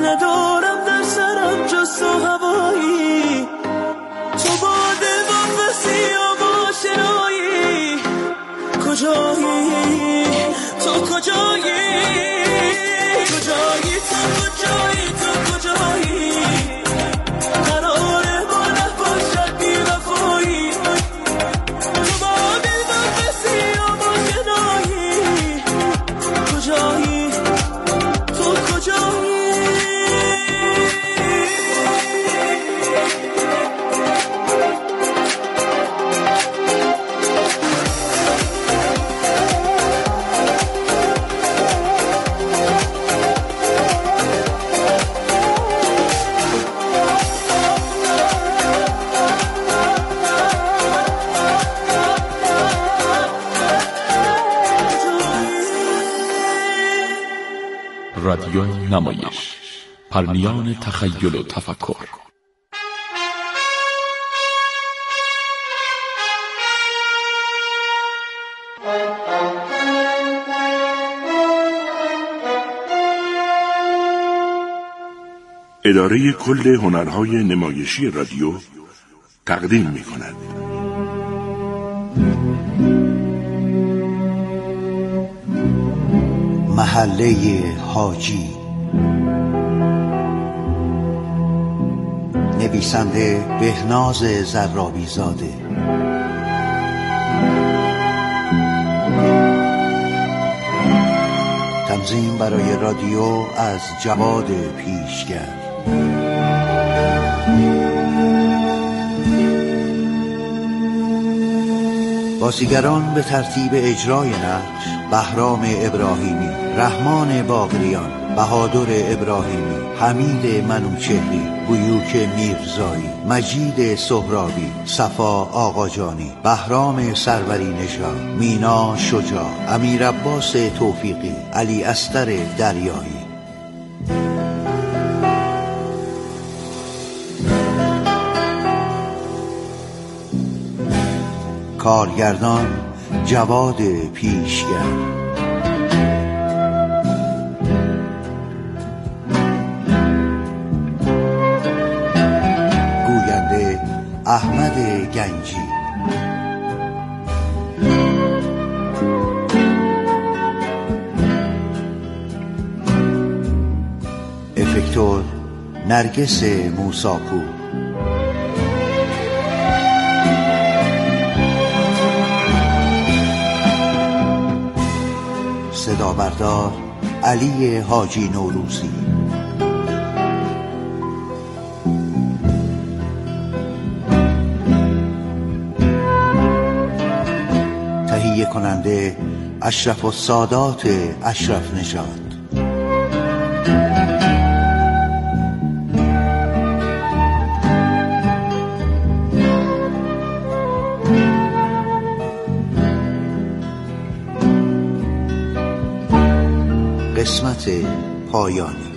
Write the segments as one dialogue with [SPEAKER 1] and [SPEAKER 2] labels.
[SPEAKER 1] ندارم در سرم جز تو هوایی، تو باده و بسیار آشنایی، کجایی تو کجایی، کجایی تو کجایی، تو کجایی، قراره با نباشد بی وفایی، تو باده و بسیار آشنایی، کجایی تو کجایی.
[SPEAKER 2] رادیو نمایش، پرنیان تخیل و تفکر.
[SPEAKER 3] اداره کل هنرهای نمایشی رادیو تقدیم می‌کند.
[SPEAKER 4] محله حاجی، نویسنده بهناز زرابی زاده، تنظیم برای رادیو از جواد پیشگر. بازیگران به ترتیب اجرای نقش: بهرام ابراهیمی، رحمان باقریان، بهادر ابراهیمی، حمید منوچهری، بیوک میرزایی، مجید سهرابی، صفا آقاجانی، بهرام سروری نژاد، مینا شجاع، امیر عباس توفیقی، علی اصغر دریایی. کارگردان جواد پیشگر. گوینده احمد گنجی. افکتور نرگس موساپور. صدا بردار علی حاجی نوروزی. تهیه کننده اشرف السادات اشرف نژاد. قسمت پایانی.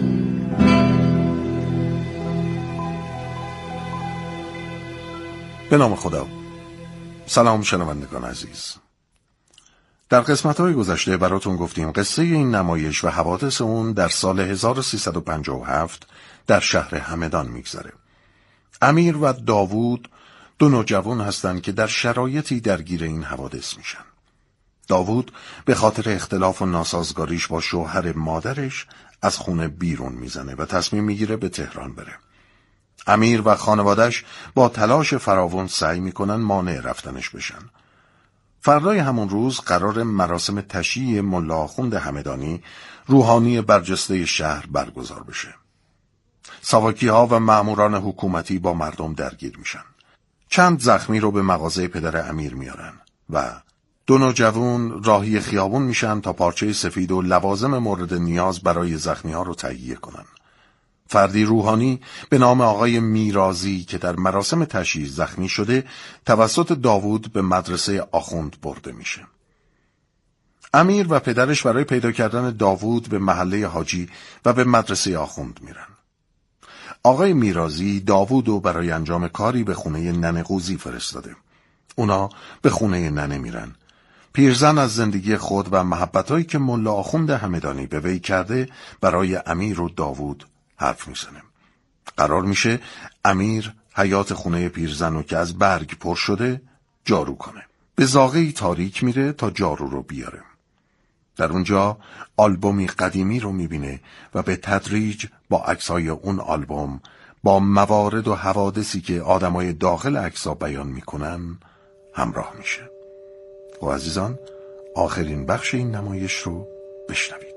[SPEAKER 3] به نام خدا. سلام شنوندگان عزیز. در قسمت‌های گذشته براتون گفتیم قصه این نمایش و حوادث اون در سال 1357 در شهر همدان میگذره. امیر و داوود دو نوجوان هستند که در شرایطی درگیر این حوادث میشن. داوود به خاطر اختلاف و ناسازگاریش با شوهر مادرش از خونه بیرون میزنه و تصمیم میگیره به تهران بره. امیر و خانوادش با تلاش فراوان سعی میکنن مانع رفتنش بشن. فردای همون روز قرار مراسم تشییع ملا آخوند همدانی، روحانی برجسته شهر برگزار بشه. ساواکی‌ها و مأموران حکومتی با مردم درگیر میشن. چند زخمی رو به مغازه پدر امیر میارن و دو نوجوان راهی خیابون میشن تا پارچه سفید و لوازم مورد نیاز برای زخمی‌ها رو تهیه کنن. فردی روحانی به نام آقای میرازی که در مراسم تشییع زخمی شده توسط داوود به مدرسه آخوند برده میشه. امیر و پدرش برای پیدا کردن داوود به محله حاجی و به مدرسه آخوند میرن. آقای میرازی داوودو برای انجام کاری به خونه ننه قوزی فرستاده. اونا به خونه ننه میرن. پیرزن از زندگی خود و محبتایی که ملا آخوند همدانی به وی کرده برای امیر و داوود حرف میزنه. قرار میشه امیر حیاط خونه پیرزن رو که از برگ پر شده جارو کنه. به زاغه‌ای تاریک میره تا جارو رو بیاره. در اونجا آلبومی قدیمی رو میبینه و به تدریج با عکسای اون آلبوم با موارد و حوادثی که آدمای داخل عکس‌ها بیان میکنن همراه میشه. و عزیزان، آخرین بخش این نمایش رو بشنوید.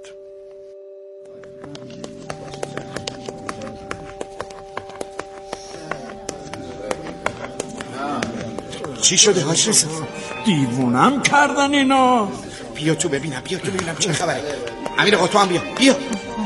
[SPEAKER 5] چی شده حاج رضا؟
[SPEAKER 6] دیوونم کردن اینا.
[SPEAKER 5] بیا تو ببینم چه خبره. امیر آقا تو هم بیا.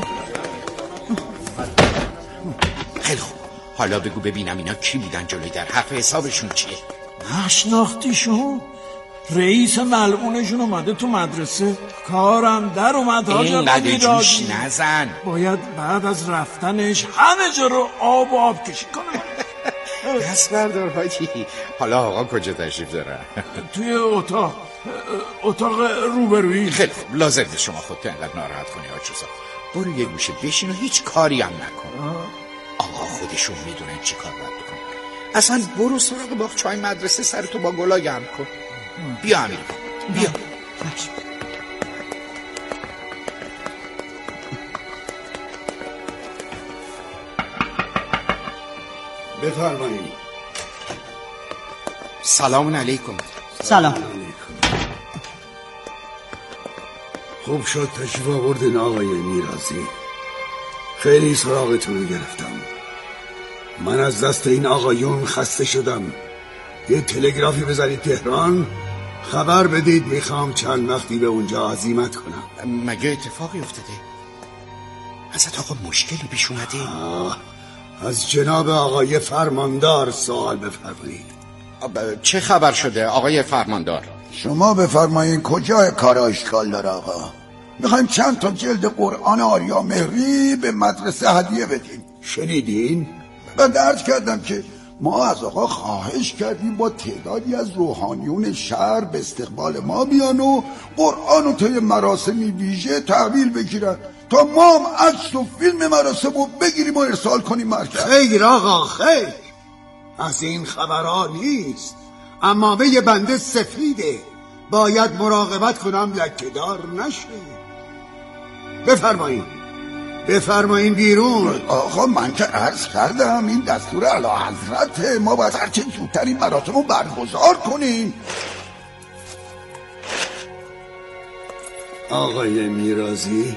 [SPEAKER 5] خیلی خوب، حالا بگو ببینم اینا کی بودن جلوی در؟ حرف حسابشون چیه؟
[SPEAKER 6] نشناختیشون؟ رئیس ملعونشون اومده تو مدرسه، کارم در اومد حاج آقا
[SPEAKER 5] اینقدر جوش نزن.
[SPEAKER 6] باید بعد از رفتنش همه جا رو آب کشی کنه.
[SPEAKER 5] دست بردار حاجی. حالا آقا کجا تشریف داره؟
[SPEAKER 6] توی اتاق روبرویی.
[SPEAKER 5] خیلی خوب، لازم نیست شما خودت اینقدر ناراحت کنی حاج رضا. برو یه گوشه بشین و هیچ کاری هم نکن. آقا خودشون میدونن چی کار باید بکنن. اصلا برو سراغ باغ چای مدرسه، سرتو با گلا گرم کن. بیا امیر، بیا.
[SPEAKER 4] بفرمایید.
[SPEAKER 5] سلام علیکم.
[SPEAKER 7] سلام.
[SPEAKER 4] خوب شد تشریف آوردین آقای میرازی. خیلی سراغتون رو گرفتم. من از دست این آقایون خسته شدم. یه تلگرافی بزنید تهران، خبر بدید میخوام چند وقتی به اونجا عزیمت کنم.
[SPEAKER 5] مگه اتفاقی افتاده؟ حضرت آقا مشکلی پیش اومده؟
[SPEAKER 4] از جناب آقای فرماندار سوال بفرمایید.
[SPEAKER 5] چه خبر شده آقای فرماندار؟
[SPEAKER 8] شما بفرمایید کجا کار اشکال داره آقا؟ میخوایم چند تا جلد قرآن آریا مهری به مدرسه هدیه بدیم.
[SPEAKER 4] شنیدین؟
[SPEAKER 8] من درد کردم که ما از آقا خواهش کردیم با تعدادی از روحانیون شهر به استقبال ما بیان و قرآن رو طی مراسمی ویژه تحویل بگیرن تا ما هم عکس و فیلم مراسم رو بگیریم و ارسال کنیم مرکز.
[SPEAKER 4] خیر آقا خیر، از این خبرها نیست. عمامه بنده سفیده، باید مراقبت کنم لکه‌دار نشه. بفرمایین بیرون.
[SPEAKER 8] آقا من که عرض کردم این دستور اعلی حضرته، ما باید هرچه زودتر این مراسم رو برگزار کنیم.
[SPEAKER 4] آقای میرازی،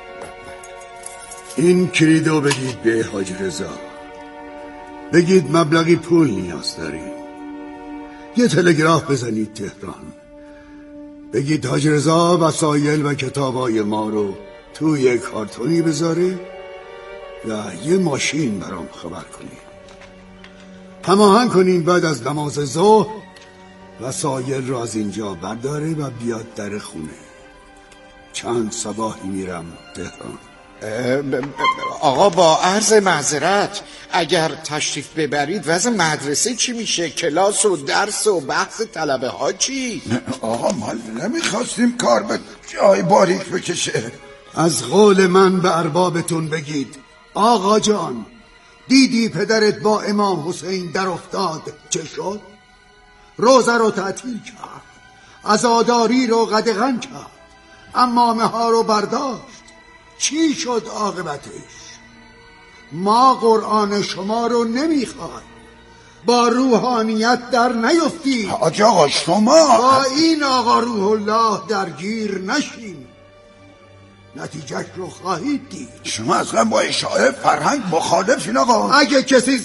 [SPEAKER 4] این کلیدو بدید به حاج رضا. بگید مبلغی پول نیاز داریم. یه تلگراف بزنید تهران، بگید حاج رضا وسایل و کتابای ما رو توی کارتونی بذاره و یه ماشین برام خبر کنید. هماهنگ کنین بعد از نماز ظهر وسایل رو از اینجا برداره و بیاد در خونه. چند صباحی میرم تهران.
[SPEAKER 5] آقا با عرض معذرت، اگر تشریف ببرید وضع مدرسه چی میشه؟ کلاس و درس و بحث طلبه ها چی؟
[SPEAKER 8] آقا ما نمیخواستیم کار به جای باریک بکشه.
[SPEAKER 4] از قول من به اربابتون بگید آقا جان، دیدی پدرت با امام حسین در افتاد چه شد؟ روزه رو تعطیل کرد، عزاداری رو قدغن کرد، عمامه ها رو برداشت. چی شد عاقبتش؟ ما قرآن شما رو نمیخوایم، با روحانیت در نیفتید.
[SPEAKER 8] حاج آقا شما
[SPEAKER 4] با این آقا روح الله درگیر نشین، نتیجهش رو خواهید دید.
[SPEAKER 8] شما اصلا با اشاعه فرهنگ مخالفین آقا.
[SPEAKER 4] اگه کسی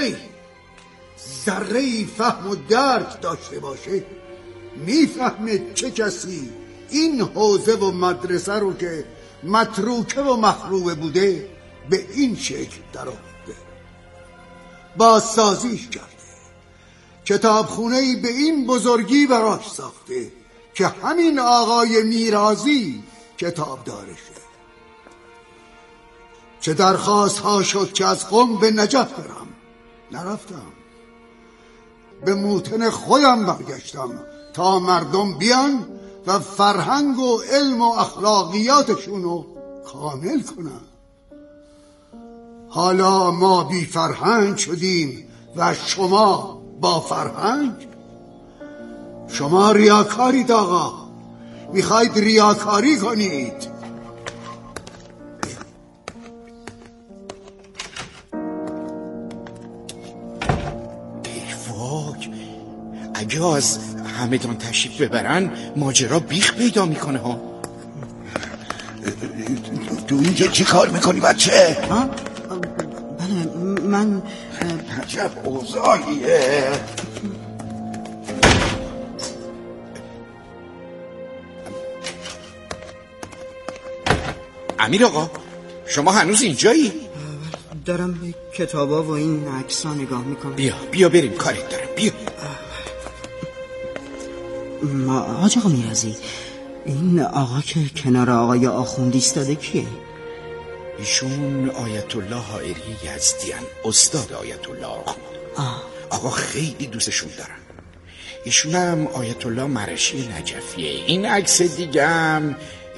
[SPEAKER 4] ذره فهم و درک داشته باشه میفهمه چه کسی این حوزه و مدرسه رو که متروکه و مخروبه بوده به این شکل در آورده، بازسازیش کرده، کتابخونه‌ای به این بزرگی براش ساخته که همین آقای میرازی کتاب دارشه. چه درخواست ها شد که از قم به نجف برم، نرفتم، به موطن خودم برگشتم تا مردم بیان و فرهنگ و علم و اخلاقیاتشون رو کامل کنن. حالا ما بی فرهنگ شدیم و شما با فرهنگ. شما ریاکارید آقا، میخواید ریاکاری کنید.
[SPEAKER 5] اگه از همدان تشریف ببرن ماجرا بیخ پیدا میکنه ها.
[SPEAKER 8] تو اینجا چی کار میکنی بچه؟
[SPEAKER 7] بله من
[SPEAKER 8] عجب اوضاعیه.
[SPEAKER 5] امیر آقا شما هنوز اینجایی؟
[SPEAKER 7] دارم به کتابا و این عکس‌ها نگاه میکنم.
[SPEAKER 5] بیا بریم، کارت دارم. بیا.
[SPEAKER 7] حاج آقا میرزی، این آقا که کنار آقای آخوندی ایستاده کیه؟
[SPEAKER 5] ایشون آیت الله حائری یزدیان، استاد آیت الله آخوند. آقا خیلی دوستشون دارن. ایشون هم آیت الله مرشی نجفیه. این عکس دیگه هم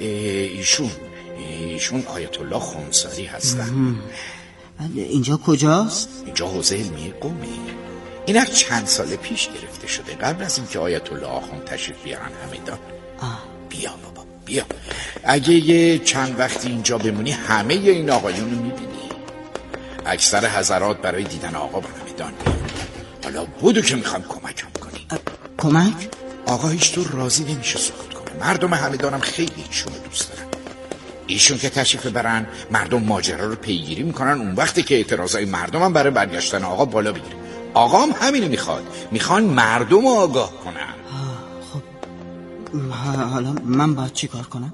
[SPEAKER 5] ایشون آیت الله خونساری هستن.
[SPEAKER 7] اینجا کجاست؟
[SPEAKER 5] اینجا حوزه علمی قومه. این از چند سال پیش گرفته شده، قبل از اینکه آیت الله آخوند تشریف بیارن همدان. بیا بابا بیا، اگه یه چند وقتی اینجا بمونی همه این آقایون رو میبینی. اکثر حضرات برای دیدن آقا به همدان میان. حالا بودو که میخوام کمکم کنی.
[SPEAKER 7] کمک؟
[SPEAKER 5] آقا هیچ طور راضی نمیشه سکوت کنه. مردم همدانم خیلی ایشونو دوست دارن. ایشون که تشریف برن مردم ماجرا رو پیگیری میکنن. اون وقتی که اعتراضای مردم هم برای برگشتن آقا بالا بگیره. آقا هم همینو میخوان مردم آگاه کنن.
[SPEAKER 7] خب حالا من باید چی کار کنم؟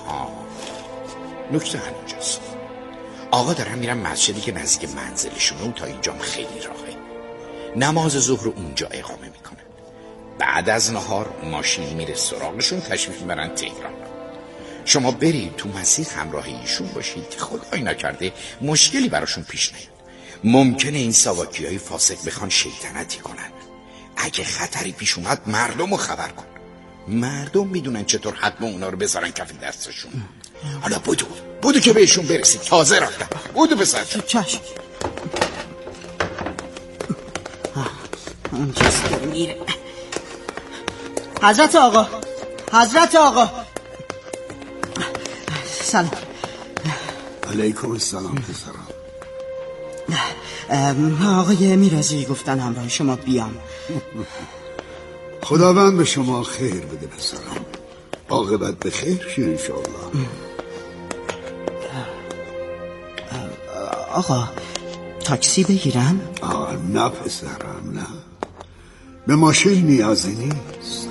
[SPEAKER 5] نکته همینجاست. آقا دارن میرن مسجدی که نزدیک منزلشونه و تا اینجام خیلی راهه. نماز ظهر اونجا اقامه میکنن. بعد از نهار ماشین میره سراغشون، تشریف میبرن تهران. شما برید تو مسیر همراه ایشون باشید که خدایی نکرده مشکلی براشون پیش نیاد. ممکنه این ساواکیای فاسق بخوان شیطنتی کنن. اگه خطری پیش اومد مردم رو خبر کن. مردم میدونن چطور حتما اونا رو بذارن کف دستشون. حالا بودو که بهشون برسید. تازه رفتن. بودو بسر
[SPEAKER 7] چشم. اونجاست که میره. حضرت آقا سلام.
[SPEAKER 4] علیکم السلام پسرم.
[SPEAKER 7] آقای میرزی گفتن همراه شما بیام.
[SPEAKER 4] خداوند به شما خیر بده پسرم. عاقبت به خیر شد انشاءالله.
[SPEAKER 7] آقا تاکسی بگیرم؟
[SPEAKER 4] نه پسرم نه، به ماشین نیازی نیست.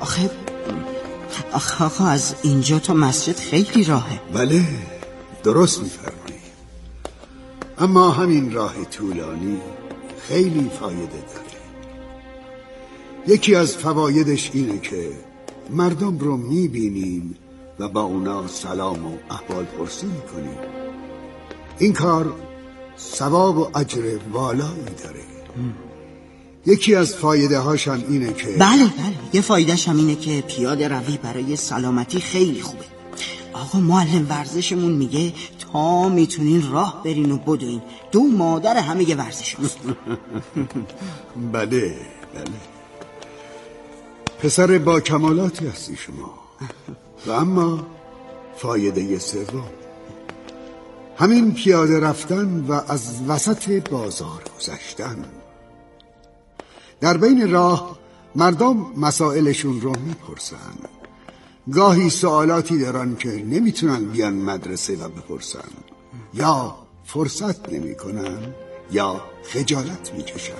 [SPEAKER 7] آقا از اینجا تا مسجد خیلی راهه.
[SPEAKER 4] بله درست میفرمایی، اما همین راه طولانی خیلی فایده داره. یکی از فوایدش اینه که مردم رو میبینیم و با اونا سلام و احوال پرسی میکنیم. این کار ثواب و اجر والایی داره. یکی از فایده هاش هم اینه که
[SPEAKER 7] بله یه فایدهش هم اینه که پیاده روی برای سلامتی خیلی خوبه. آقا معلم ورزشمون میگه تا میتونین راه برین و بدوین. 2 مادر همه ورزش هست.
[SPEAKER 4] بله پسر با کمالاتی هستی شما. و اما فایده سوم همین پیاده رفتن و از وسط بازار گذشتن. در بین راه مردم مسائلشون رو میپرسن. گاهی سوالاتی دارن که نمیتونن بیان مدرسه و بپرسن، یا فرصت نمیکنن یا خجالت میکشن.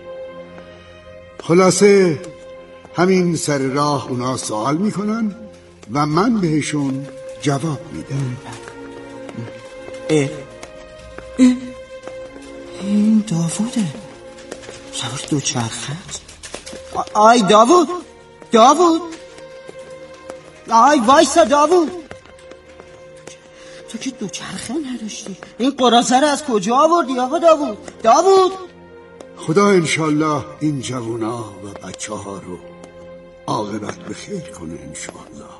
[SPEAKER 4] خلاصه همین سر راه اونا سوال میکنن و من بهشون جواب میدم.
[SPEAKER 7] این داووده سوار دوچرخه. آی داوود آی وایسا داوود، تو که دوچرخه نداشتی، این قراضه رو از کجا آوردی آقا داوود؟
[SPEAKER 4] خدا انشالله این جوونا و بچه ها رو عاقبت به خیر کنه انشالله.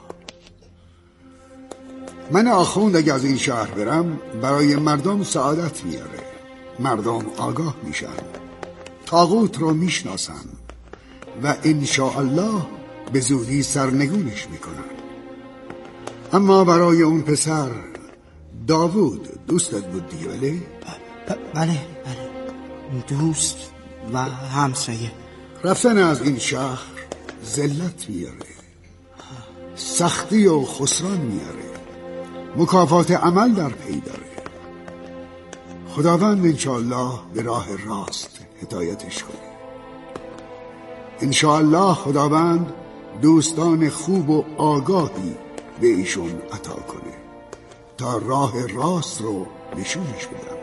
[SPEAKER 4] من آخوند اگه از این شهر برم برای مردم سعادت میاره. مردم آگاه میشن، طاغوت رو میشناسن و انشاءالله به زودی سرنگونش میکنن. اما برای اون پسر داوود دوستت بود دیگه؟
[SPEAKER 7] بله دوست و همسایه.
[SPEAKER 4] رفتن از این شهر ذلت میاره، سختی و خسران میاره، مکافات عمل در پی داره. خداوند انشاءالله به راه راست هدایتش کنه. انشاءالله خداوند دوستان خوب و آگاهی به ایشون عطا کنه تا راه راست رو نشونش بدم.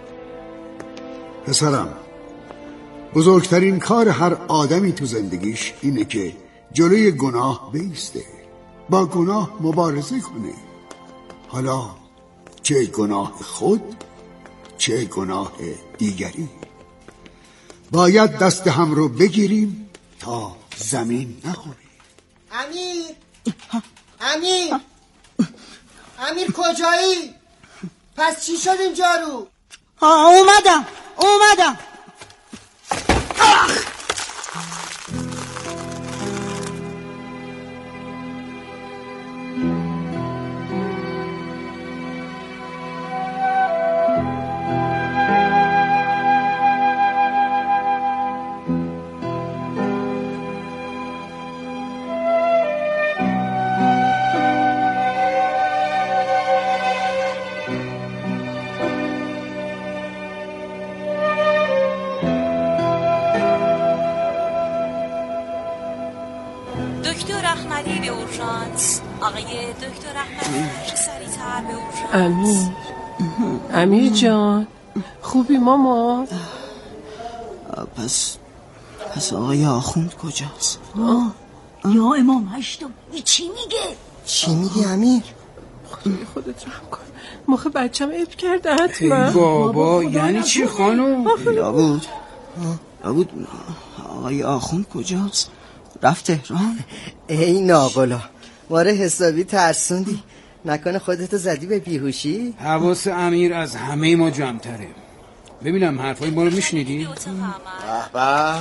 [SPEAKER 4] پسرم، بزرگترین کار هر آدمی تو زندگیش اینه که جلوی گناه بیسته، با گناه مبارزه کنه، حالا چه گناه خود چه گناه دیگری. باید دست هم رو بگیریم تا زمین نخوریم.
[SPEAKER 9] امیر کجایی؟ پس چی شد این جارو؟
[SPEAKER 7] اومدم
[SPEAKER 10] آقای دکتر احمدی سریع‌تر به اورژانس.
[SPEAKER 11] امیر جان خوبی ماما؟
[SPEAKER 7] پس آقای آخوند کجاست؟
[SPEAKER 12] یا امام هشتم چی میگه؟
[SPEAKER 9] چی میگی امیر؟
[SPEAKER 11] خودت رحم کن، مخه بچم عیب کرده حتما.
[SPEAKER 5] بابا یعنی چی خانم؟
[SPEAKER 7] داوود آقای آخوند کجاست؟ رفت تهران؟
[SPEAKER 9] ای ناقلا ماره حسابی ترسوندی، نکنه خودتو زدی به بیهوشی؟
[SPEAKER 5] حواس امیر از همه ما جمع‌تره. ببینم حرفای ما رو میشنیدی؟
[SPEAKER 13] به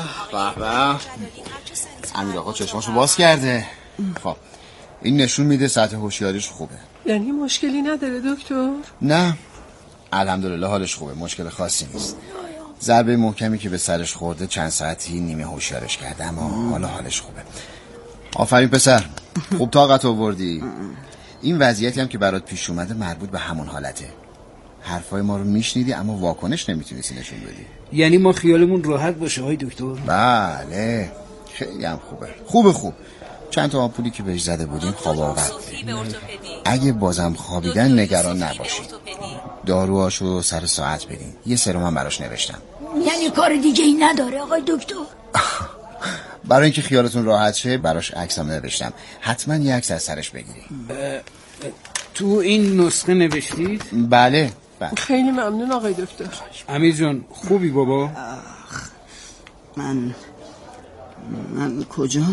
[SPEAKER 13] امیر آقا چشماشو باز کرده. خب این نشون میده سطح هوشیاریش خوبه.
[SPEAKER 11] یعنی مشکلی نداره دکتر؟
[SPEAKER 13] نه الحمدلله حالش خوبه، مشکل خاصی نیست. ضربه محکمی که به سرش خورده چند ساعتی نیمه هوشیارش کرده، اما حالا حالش خوبه. آفرین پسر، خوب طاقت آوردی. این وضعیتی هم که برات پیش اومده مربوط به همون حالته. حرفای ما رو میشنیدی اما واکنش نمیتونستی نشون بدی.
[SPEAKER 5] یعنی ما خیالمون راحت باشه های دکتر؟
[SPEAKER 13] بله خیلی هم خوب. چند تا آمپولی که بهش زده بودیم خواب آورد. اگه بازم خوابیدن نگران نباشید، داروهاشو سر ساعت بدین. یه سرم هم براش نوشتم.
[SPEAKER 12] یعنی کار دیگه ای نداره آقای دکتر؟
[SPEAKER 13] برای اینکه خیالتون راحت شه براش عکسم نوشتم، حتما یه عکس از سرش بگیرید.
[SPEAKER 5] تو این نسخه نوشتید؟
[SPEAKER 13] بله.
[SPEAKER 11] خیلی ممنون آقای دکتر.
[SPEAKER 5] امیر جان خوبی بابا؟
[SPEAKER 7] من کجا؟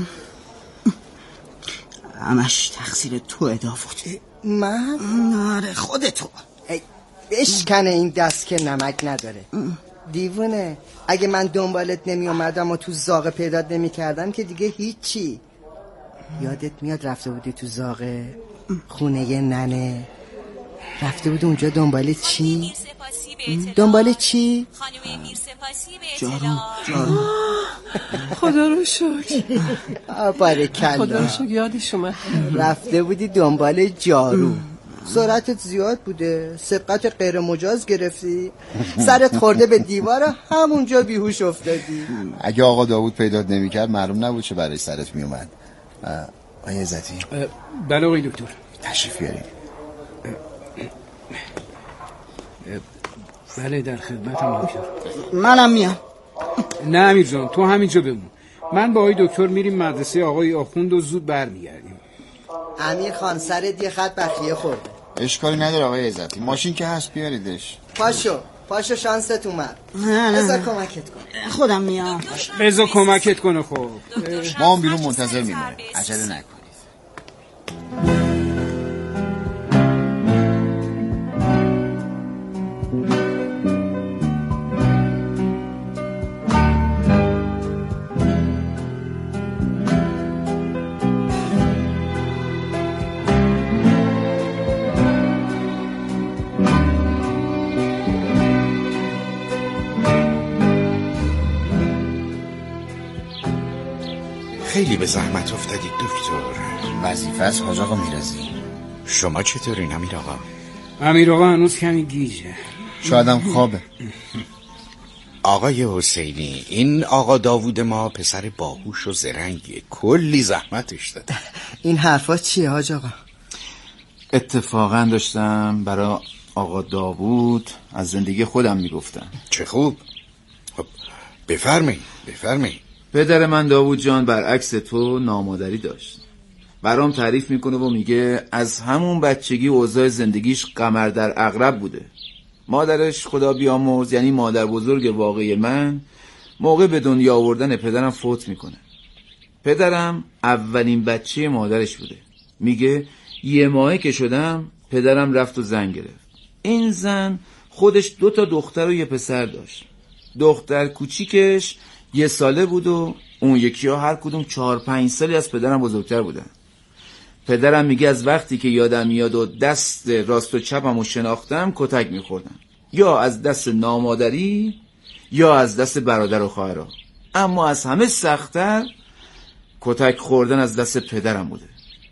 [SPEAKER 7] همش تقصیر تو داوود.
[SPEAKER 9] من؟
[SPEAKER 7] آره خودتو.
[SPEAKER 9] بشکنه این دست که نمک نداره. دیوونه، اگه من دنبالت نمی اومدم و تو زاغه پیدات نمی کردم که دیگه هیچی. یادت میاد رفته بودی تو زاغه خونه ننه؟ رفته بود اونجا دنبال چی؟
[SPEAKER 7] جارو.
[SPEAKER 11] خدا رو شکر.
[SPEAKER 9] بارکالله.
[SPEAKER 11] خدا رو شکر یادش اومد.
[SPEAKER 9] رفته بودی دنبال جارو. سرعتت زیاد بوده، سبقت غیر مجاز گرفتی، سرت خورده به دیوار، همونجا بیهوش افتادی.
[SPEAKER 13] اگه آقا داوود پیدات نمی‌کرد معلوم نبود چه برای سرت میومد. آقای عزتی.
[SPEAKER 5] بله آقای دکتر.
[SPEAKER 13] تشریف بیارید.
[SPEAKER 5] بله در خدمتم دکتر.
[SPEAKER 7] منم میام.
[SPEAKER 5] نه امیر جان تو همینجا بمون، من با آقای دکتر میریم مدرسه آقای آخوند و زود برمیگردیم.
[SPEAKER 9] امیر خان سرت یه خط بخیه خورده.
[SPEAKER 13] اشکالی نداره آقای عزتی، ماشین که هست بیاریدش.
[SPEAKER 9] پاشو شانست اومد. بذار کمکت کنه.
[SPEAKER 7] خودم میام.
[SPEAKER 5] بذار کمکت کنه. خب
[SPEAKER 13] ما هم بیرون منتظر میمونیم، عجله نکنید.
[SPEAKER 5] خیلی به زحمت افتادید دکتر.
[SPEAKER 13] وظیفه است حاج آقا میرزی.
[SPEAKER 5] شما چطورین امیر آقا؟
[SPEAKER 14] امیر آقا هنوز کمی گیجه،
[SPEAKER 13] شایدم خوابه.
[SPEAKER 5] آقای حسینی، این آقا داوود ما پسر باهوش و زرنگیه، کلی زحمتش داده.
[SPEAKER 9] این حرفا چیه حاج آقا؟
[SPEAKER 15] اتفاقا داشتم برای آقا داوود از زندگی خودم میگفتم.
[SPEAKER 5] چه خوب. خب بفرمایید.
[SPEAKER 15] پدر من داوود جان برعکس تو نامادری داشت. برام تعریف میکنه و میگه از همون بچگی اوضاع زندگیش قمر در عقرب بوده. مادرش خدا بیامرز، یعنی مادر بزرگ واقعی من، موقع به دنیا آوردن پدرم فوت میکنه. پدرم اولین بچه مادرش بوده. میگه 1 ماهه که شدم پدرم رفت و زن گرفت. این زن خودش 2 دختر و 1 پسر داشت. دختر کوچیکش 1 ساله بود و اون یکی ها هر کدوم 4-5 سالی از پدرم بزرگتر بودن. پدرم میگه از وقتی که یادم میاد و دست راست و چپمو شناختم کتک میخوردم، یا از دست نامادری یا از دست برادر و خواهرها، اما از همه سخت‌تر کتک خوردن از دست پدرم بوده.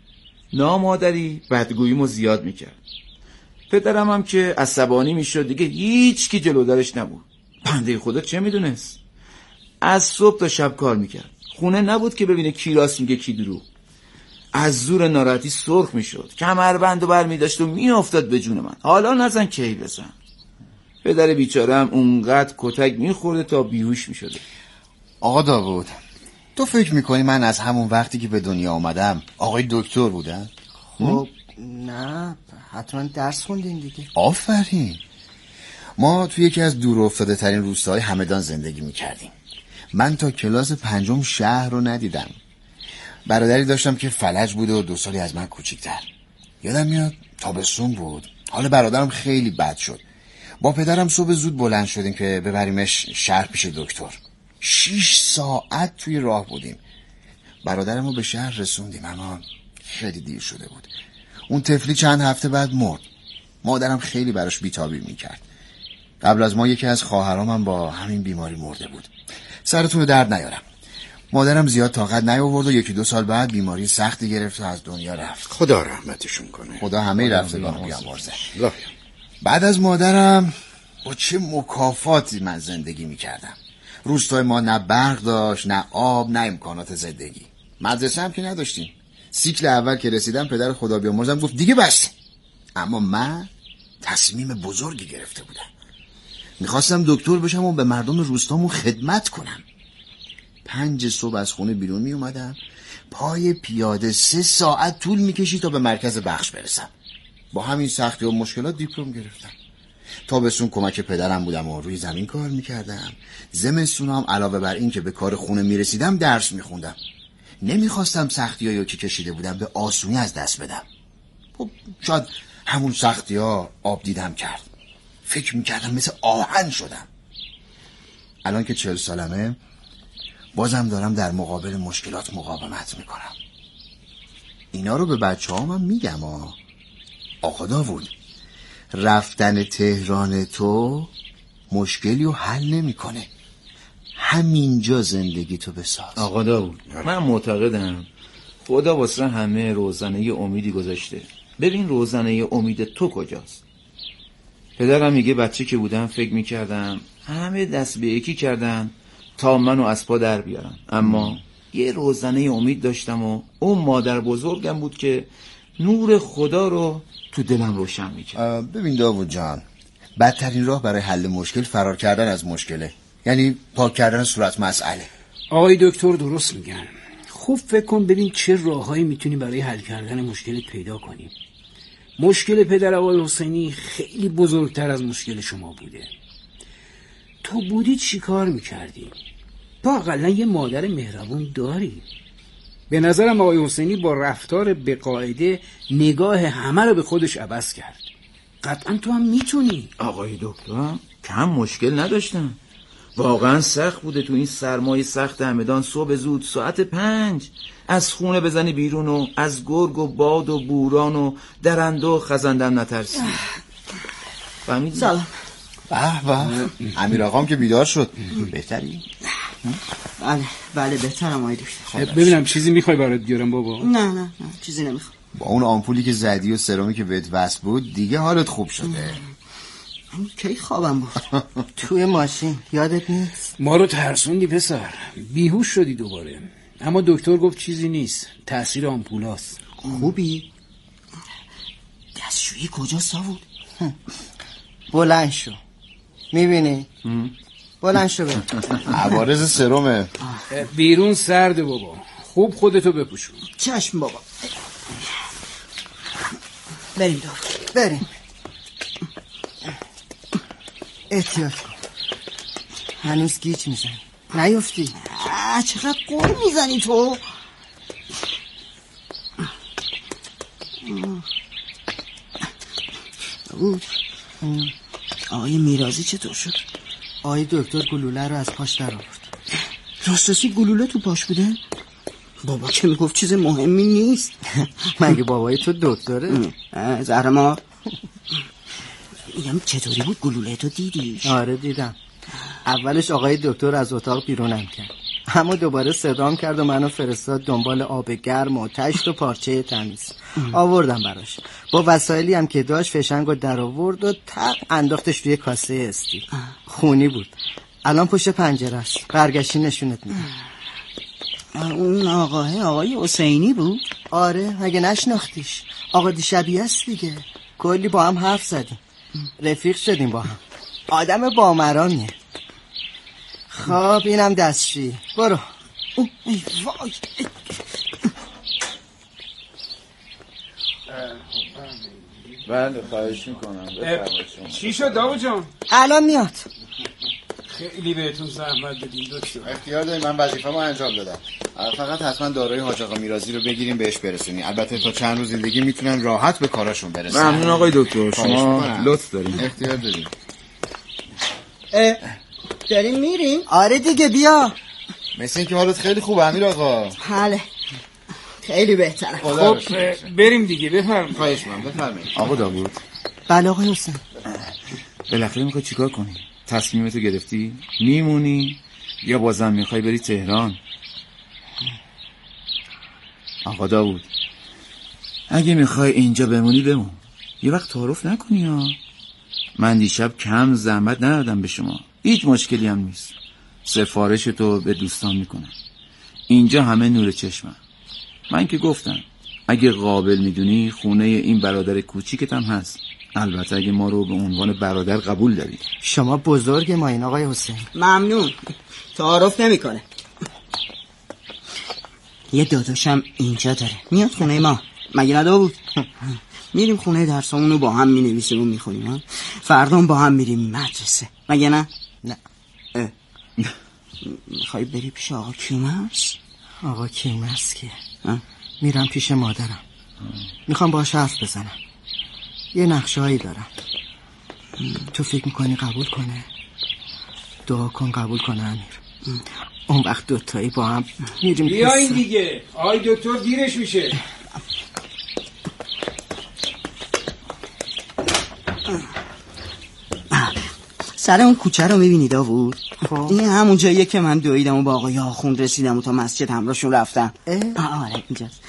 [SPEAKER 15] نامادری بدگوییمو زیاد میکرد. پدرم هم که عصبانی میشد دیگه هیچ کی جلو درش نبود. بنده خدا چه میدونست؟ از صبح تا شب کار میکرد. خونه نبود که ببینه کی راست میگه کی دروغ. از زور ناراحتی سرخ میشد، کمربندو برمی‌داشت و میافتاد به جون من. حالا نزن کی بزن. پدر بیچاره‌ام اونقدر کتک میخورده تا بیهوش میشده.
[SPEAKER 13] آقا داوود، تو فکر میکنی من از همون وقتی که به دنیا آمدم آقای دکتر بودم؟
[SPEAKER 9] خب نه، حتما درس خوندین دیگه.
[SPEAKER 13] آفرین. ما توی یکی از دور افتاده ترین روستاهای همدان زندگی میکردیم. من تا کلاس 5 شهر رو ندیدم. برادری داشتم که فلج بود و 2 سالی از من کوچیک‌تر. یادم میاد تابستون بود. حال برادرم خیلی بد شد. با پدرم صبح زود بلند شدیم که ببریمش شهر پیش دکتر. 6 ساعت توی راه بودیم. برادرم رو به شهر رسوندیم اما خیلی دیر شده بود. اون طفلی چند هفته بعد مرد. مادرم خیلی براش بی‌تابی میکرد. قبل از ما یکی از خواهرام هم با همین بیماری مرده بود. سرتون رو درد نیارم. مادرم زیاد طاقت نیاورد و 1-2 سال بعد بیماری سختی گرفت و از دنیا رفت.
[SPEAKER 5] خدا رحمتشون کنه.
[SPEAKER 13] خدا همه رفتگان بیامرزه. بعد از مادرم با چه مکافاتی من زندگی میکردم. روستای ما نه برق داشت، نه آب، نه امکانات زندگی. مدرسه هم که نداشتیم. سیکل اول که رسیدم پدر خدا بیامرزم گفت دیگه بس. اما من تصمیم بزرگی گرفته بودم. میخواستم دکتر بشم و به مردم روستامون خدمت کنم. 5 صبح از خونه بیرون می اومدم. پای پیاده 3 ساعت طول میکشید تا به مرکز بخش برسم. با همین سختی و مشکلات دیپلم گرفتم. تابستون کمک پدرم بودم و روی زمین کار میکردم. زمستونم علاوه بر این که به کار خونه میرسیدم درس میخوندم. نمیخواستم سختی‌هایی که کشیده بودم به آسونی از دست بدم. خب شاید همون سختی‌ها آب دیدم کرد. فکر میکردم مثل آهن شدم. الان که 40 سالمه بازم دارم در مقابل مشکلات مقاومت میکنم. اینا رو به بچه‌هام هم میگم. آقا داوود، رفتن تهران تو مشکلی رو حل نمیکنه. همینجا زندگی تو بساز.
[SPEAKER 15] آقا داوود، من معتقدم خدا واسه همه روزنه امیدی گذاشته. ببین روزنه امید تو کجاست؟ پدرم میگه بچه که بودم فکر میکردم همه دست به یکی کردن تا منو از پا در بیارن، اما یه روزنه امید داشتم و اون مادر بزرگم بود که نور خدا رو تو دلم روشن میکرد.
[SPEAKER 13] ببین داوود جان، بدترین راه برای حل مشکل فرار کردن از مشکله، یعنی پاک کردن صورت مسئله.
[SPEAKER 14] آقای دکتر درست میگن. خوب فکر کن ببین چه راههایی میتونی برای حل کردن مشکلت پیدا کنی. مشکل پدر آقای حسینی خیلی بزرگتر از مشکل شما بوده. تو بودی چی کار میکردی؟ تو اقلا یه مادر مهربون داری. به نظرم آقای حسینی با رفتار به قاعده نگاه همه رو به خودش عوض کرد. قطعا تو هم میتونی.
[SPEAKER 15] آقای دکتر کم مشکل نداشتم. واقعا سخت بوده تو این سرمای سخت همدان صبح زود ساعت 5 از خونه بزنی بیرون و از گرگ و باد و بوران و درنده و خزندم نترسی.
[SPEAKER 9] سلام.
[SPEAKER 13] به امیر آقام که بیدار شد. بهتری؟
[SPEAKER 7] بله بهترم آقای دکتر.
[SPEAKER 14] ببینم چیزی میخوای برات بیارم بابا؟
[SPEAKER 7] نه چیزی نمیخوام.
[SPEAKER 13] با اون آمپولی که زدی و سرامی که بهت وصل بود دیگه حالت خوب شده.
[SPEAKER 7] کی خوابم بود؟
[SPEAKER 9] توی ماشین یادت نیست؟
[SPEAKER 14] ما رو ترسوندی پسر، بیهوش شدی دوباره. اما دکتر گفت چیزی نیست، تاثیر آمپولاست.
[SPEAKER 7] خوبی؟ دستشویی کجاست بود؟
[SPEAKER 9] بلند شو. میبینی؟ بلند شو بریم.
[SPEAKER 13] عوارض سرمه.
[SPEAKER 14] بیرون سرده بابا، خوب خودتو بپوشون.
[SPEAKER 7] چشم بابا. بریم دکتر.
[SPEAKER 9] بریم. احتیاط کن. هنوز گیج میزنی. نیفتی.
[SPEAKER 7] چقدر قول میزنی تو؟ بود. آقای میرازی چطور شد؟
[SPEAKER 9] آقای دکتر گلوله رو از پاش در آورد.
[SPEAKER 7] راستاسی گلوله تو پاش بوده؟ بابا که میگفت چیز مهمی نیست.
[SPEAKER 9] مگه بابای تو دکتره؟
[SPEAKER 7] زهرمار میگم چطوری بود گلوله تو دیدیش؟
[SPEAKER 9] آره دیدم. اولش آقای دکتر از اتاق بیرونم کرد، اما دوباره صدام کرد و منو فرستاد دنبال آب گرم و تشت و پارچه تمیز. آوردم براش، با وسایلی هم که داشت فشنگو در آورد و تق انداختش روی کاسه استی. خونی بود. الان پشت پنجره است. برگشتی نشونت میدم.
[SPEAKER 7] اون آقای حسینی بود؟
[SPEAKER 9] آره، اگه نشناختیش. آقا دیشبیه است دیگه. کلی با هم حرف زدیم، رفیق شدیم با هم. آدم بامرامیه. خب اینم دستشویی. برو.
[SPEAKER 7] ای وای.
[SPEAKER 15] بله خواهش میکنم.
[SPEAKER 14] چی شد داو جان؟
[SPEAKER 9] الان میاد.
[SPEAKER 14] خیلی بهتون زحمت بدیم دکتر.
[SPEAKER 13] اختیار داری، من وظیفه‌مو انجام دادم. فقط حتما داروی حاج آقا میرازی رو بگیریم بهش برسونی. البته تا چند روز دیگه میتونن راحت به کاراشون برسن.
[SPEAKER 15] ممنون آقای دکتر، شما لطف دارین.
[SPEAKER 13] اختیار داریم.
[SPEAKER 7] داریم میریم؟
[SPEAKER 9] آره دیگه بیا.
[SPEAKER 13] مثل این که حالت خیلی خوبه امیر آقا.
[SPEAKER 7] بله خیلی بهتره.
[SPEAKER 14] خب بریم دیگه. بفرمایید.
[SPEAKER 13] خواهش می‌کنم بفرمایید.
[SPEAKER 15] آقا داوود.
[SPEAKER 9] بله آقای حسین.
[SPEAKER 15] بالاخره میخوای چیکار کنی؟ تصمیمتو گرفتی؟ میمونی یا بازم میخوای بری تهران؟ آقا داوود اگه میخوای اینجا بمونی بمون، یه وقت تعارف نکنی ها. من دیشب کم زحمت ندادم به شما، هیچ مشکلی هم نیست. سفارشتو به دوستان میکنم. اینجا همه نور چشمم. من که گفتم اگه قابل میدونی خونه این برادر کوچیکت هم هست. البته اگه ما رو به عنوان برادر قبول داری.
[SPEAKER 9] شما بزرگ ما این آقای حسین.
[SPEAKER 7] ممنون. تعارف نمیکنه. یه داداشم اینجا داره، میاد خونه ما. مگه ندا بود؟ میریم خونه درسامونو با هم مینویسیم و میخونیم. فردا با هم میریم مدرسه. مگه نه؟
[SPEAKER 9] نه.
[SPEAKER 7] میخوای بری پیش آقا کیومرث؟
[SPEAKER 9] آقا کیومرث کیه؟ میرم پیش مادرم. میخوام باهاش حرف بزنم. یه نقشه‌ای دارم. تو فکر میکنی قبول کنه؟ دعا کن قبول کنه امیر. اون وقت دوتایی با هم میریم.
[SPEAKER 14] بیا این دیگه آی دکتر دیرش میشه.
[SPEAKER 7] سر اون کوچه رو میبینی داوود؟ این همون جاییه که من دویدم و با آقای آخوند رسیدم و تا مسجد همراهشون رفتم. آره اینجاست.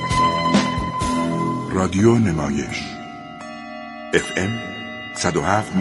[SPEAKER 16] رادیو نمایش FM 107